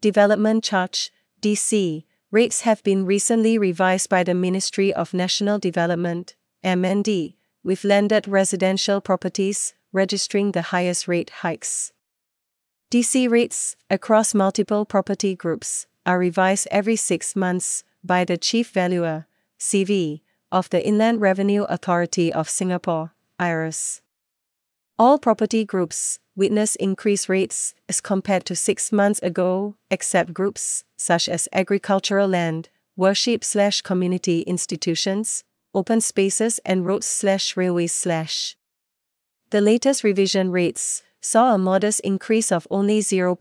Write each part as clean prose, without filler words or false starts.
Development Charge, DC, rates have been recently revised by the Ministry of National Development, MND, with landed residential properties registering the highest rate hikes. DC rates, across multiple property groups, are revised every 6 months by the Chief Valuer, CV, of the Inland Revenue Authority of Singapore, IRAS. All property groups witness increased rates as compared to 6 months ago, except groups such as agricultural land, worship/community institutions, open spaces and roads/railways/. The latest revision rates saw a modest increase of only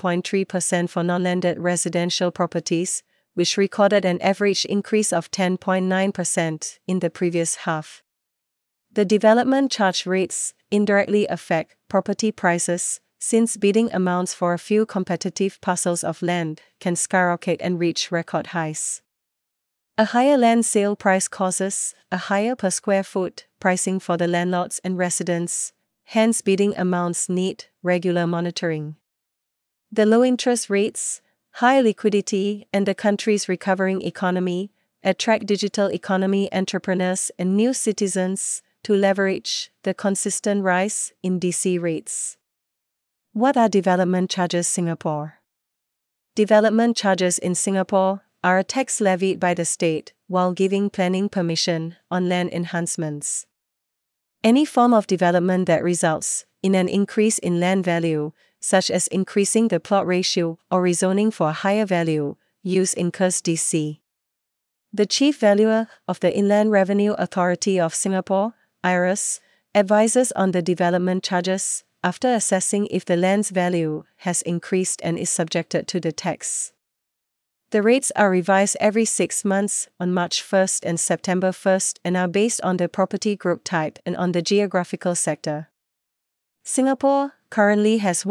0.3% for non-landed residential properties, which recorded an average increase of 10.9% in the previous half. The development charge rates indirectly affect property prices, since bidding amounts for a few competitive parcels of land can skyrocket and reach record highs. A higher land sale price causes a higher per square foot pricing for the landlords and residents, hence bidding amounts need regular monitoring. The low interest rates, high liquidity, and the country's recovering economy attract digital economy entrepreneurs and new citizens to leverage the consistent rise in DC rates. What are development charges Singapore? Development charges in Singapore are a tax levied by the state while giving planning permission on land enhancements. Any form of development that results in an increase in land value, such as increasing the plot ratio or rezoning for a higher value, use incurs DC. The Chief Valuer of the Inland Revenue Authority of Singapore, IRAS, advises on the development charges after assessing if the land's value has increased and is subjected to the tax. The rates are revised every 6 months on March 1st and September 1st and are based on the property group type and on the geographical sector. Singapore currently has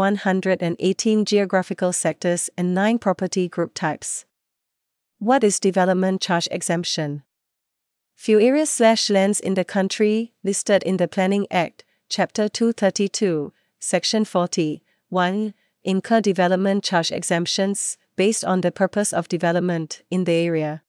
118 geographical sectors and 9 property group types. What is development charge exemption? Few areas/lands in the country listed in the Planning Act, Chapter 232, Section 40, 1, incur development charge exemptions based on the purpose of development in the area.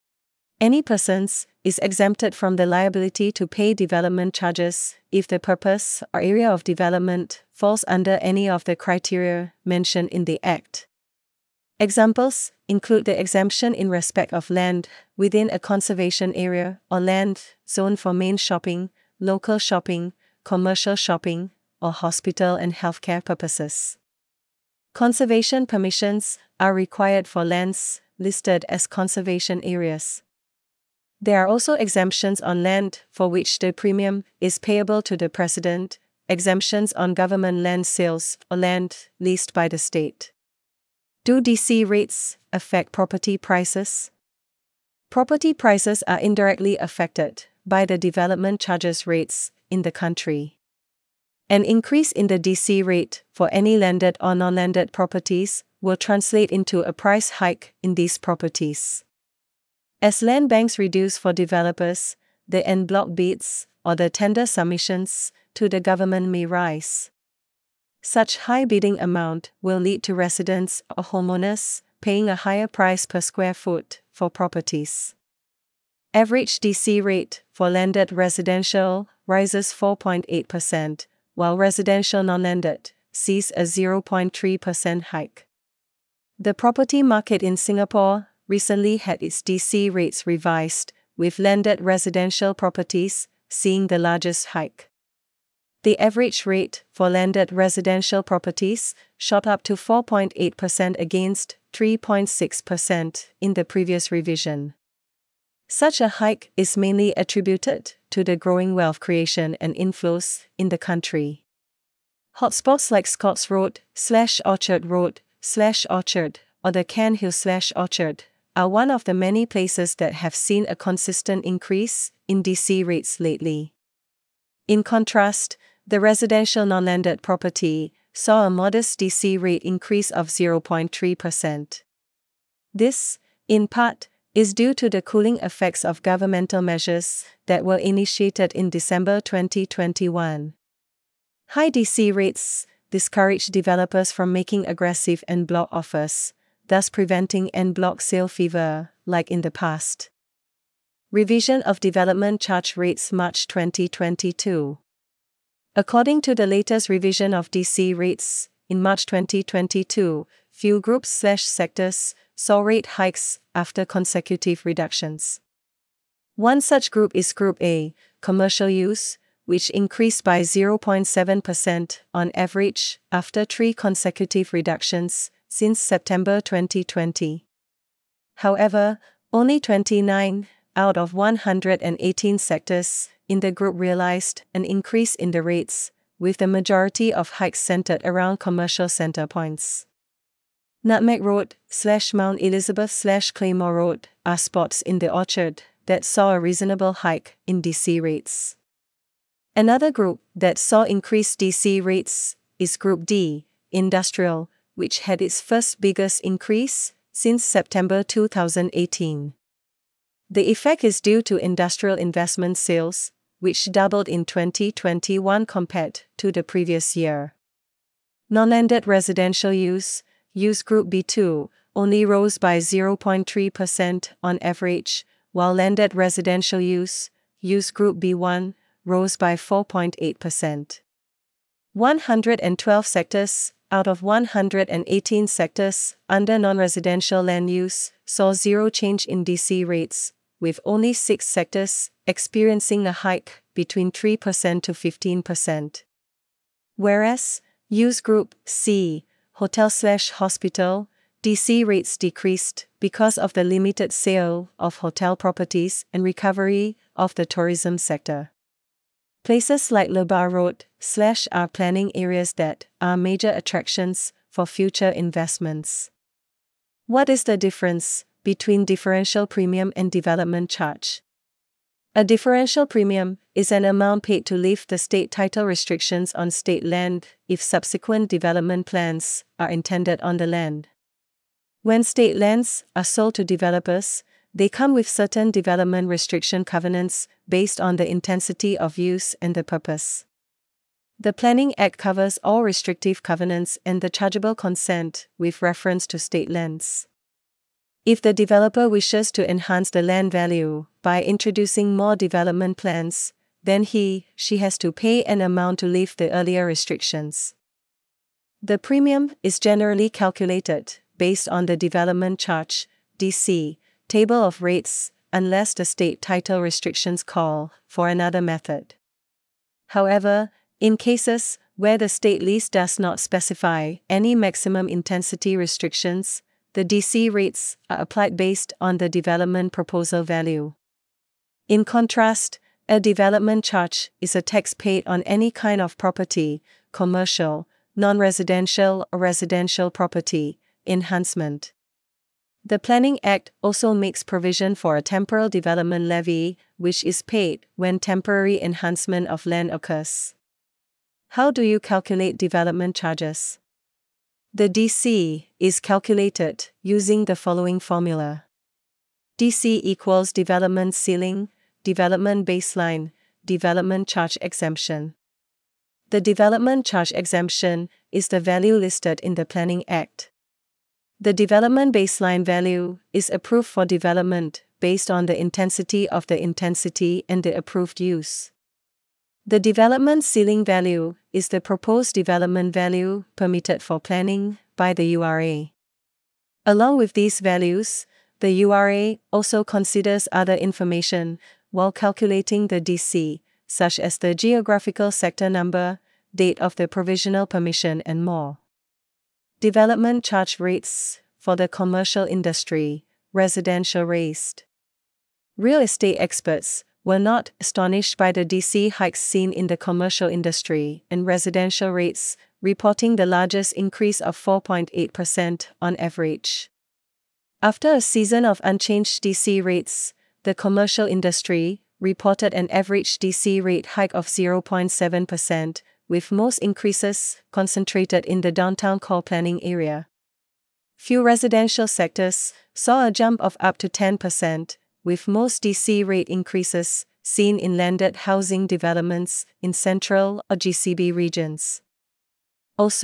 Any persons is exempted from the liability to pay development charges if the purpose or area of development falls under any of the criteria mentioned in the Act. Examples include the exemption in respect of land within a conservation area or land zoned for main shopping, local shopping, commercial shopping, or hospital and healthcare purposes. Conservation permissions are required for lands listed as conservation areas. There are also exemptions on land for which the premium is payable to the President, exemptions on government land sales or land leased by the state. Do DC rates affect property prices? Property prices are indirectly affected by the development charges rates in the country. An increase in the DC rate for any landed or non-landed properties will translate into a price hike in these properties. As land banks reduce for developers, the en bloc bids or the tender submissions to the government may rise. Such high bidding amount will lead to residents or homeowners paying a higher price per square foot for properties. Average DC rate for landed residential rises 4.8%, while residential non-landed sees a 0.3% hike. The property market in Singapore recently had its DC rates revised, with landed residential properties seeing the largest hike. The average rate for landed residential properties shot up to 4.8% against 3.6% in the previous revision. Such a hike is mainly attributed to the growing wealth creation and inflows in the country. Hotspots like Scotts Road/Orchard Road/Orchard or the Cairnhill/Orchard are one of the many places that have seen a consistent increase in DC rates lately. In contrast, the residential non-landed property saw a modest DC rate increase of 0.3%. This, in part, is due to the cooling effects of governmental measures that were initiated in December 2021. High DC rates discourage developers from making aggressive en bloc offers, thus preventing en bloc sale fever, like in the past. Revision of development charge rates March 2022. According to the latest revision of DC rates, in March 2022, few groups/sectors saw rate hikes after consecutive reductions. One such group is Group A, commercial use, which increased by 0.7% on average after 3 consecutive reductions since September 2020. However, only 29 out of 118 sectors in the group realized an increase in the rates, with the majority of hikes centered around commercial center points. Nutmeg Road/Mount Elizabeth/Claymore Road are spots in the orchard that saw a reasonable hike in DC rates. Another group that saw increased DC rates is Group D, Industrial, which had its first biggest increase since September 2018. The effect is due to industrial investment sales, which doubled in 2021 compared to the previous year. Non-landed residential use Group B2, only rose by 0.3% on average, while landed residential use Group B1, rose by 4.8%. 112 sectors out of 118 sectors under non-residential land use saw zero change in DC rates, with only 6 sectors experiencing a hike between 3% to 15%. Whereas, Use Group C, Hotel/Hospital, DC rates decreased because of the limited sale of hotel properties and recovery of the tourism sector. Places like Lebar Road/ are planning areas that are major attractions for future investments. What is the difference between differential premium and development charge? A differential premium is an amount paid to lift the state title restrictions on state land if subsequent development plans are intended on the land. When state lands are sold to developers, they come with certain development restriction covenants based on the intensity of use and the purpose. The Planning Act covers all restrictive covenants and the chargeable consent with reference to state lands. If the developer wishes to enhance the land value by introducing more development plans, then she has to pay an amount to lift the earlier restrictions. The premium is generally calculated based on the development charge, DC, table of rates, unless the state title restrictions call for another method. However, in cases where the state lease does not specify any maximum intensity restrictions, the DC rates are applied based on the development proposal value. In contrast, a development charge is a tax paid on any kind of property, commercial, non-residential or residential property, enhancement. The Planning Act also makes provision for a temporal development levy, which is paid when temporary enhancement of land occurs. How do you calculate development charges? The DC is calculated using the following formula. DC equals development ceiling, development baseline, development charge exemption. The development charge exemption is the value listed in the Planning Act. The development baseline value is approved for development based on the intensity of the intensity and the approved use. The development ceiling value is the proposed development value permitted for planning by the URA. Along with these values, the URA also considers other information while calculating the DC, such as the geographical sector number, date of the provisional permission, and more. Development charge rates for the commercial industry, residential raised. Real estate experts were not astonished by the DC hikes seen in the commercial industry and residential rates, reporting the largest increase of 4.8% on average. After a season of unchanged DC rates, the commercial industry reported an average DC rate hike of 0.7%, with most increases concentrated in the downtown core planning area. Few residential sectors saw a jump of up to 10%, with most DC rate increases seen in landed housing developments in central or GCB regions. Also,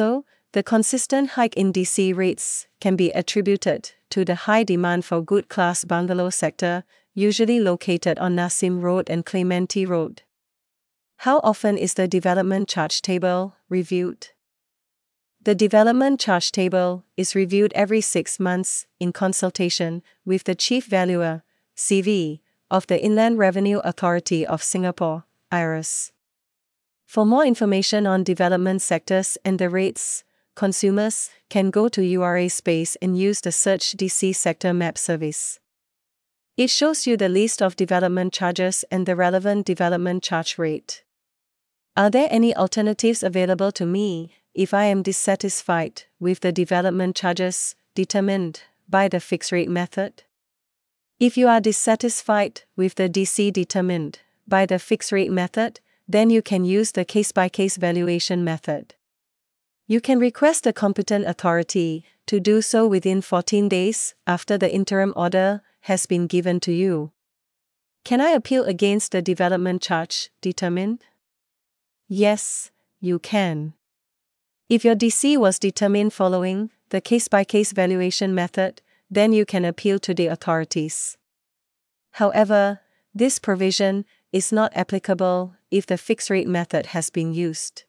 The consistent hike in DC rates can be attributed to the high demand for good-class bungalow sector, usually located on Nassim Road and Clementi Road. How often is the development charge table reviewed? The development charge table is reviewed every 6 months in consultation with the Chief Valuer, CV, of the Inland Revenue Authority of Singapore, IRAS. For more information on development sectors and the rates, consumers can go to URA Space and use the Search DC Sector Map service. It shows you the list of development charges and the relevant development charge rate. Are there any alternatives available to me if I am dissatisfied with the development charges determined by the fixed rate method? If you are dissatisfied with the DC determined by the fixed rate method, then you can use the case-by-case valuation method. You can request the competent authority to do so within 14 days after the interim order has been given to you. Can I appeal against the development charge determined? Yes, you can. If your DC was determined following the case-by-case valuation method, then you can appeal to the authorities. However, this provision is not applicable if the fixed rate method has been used.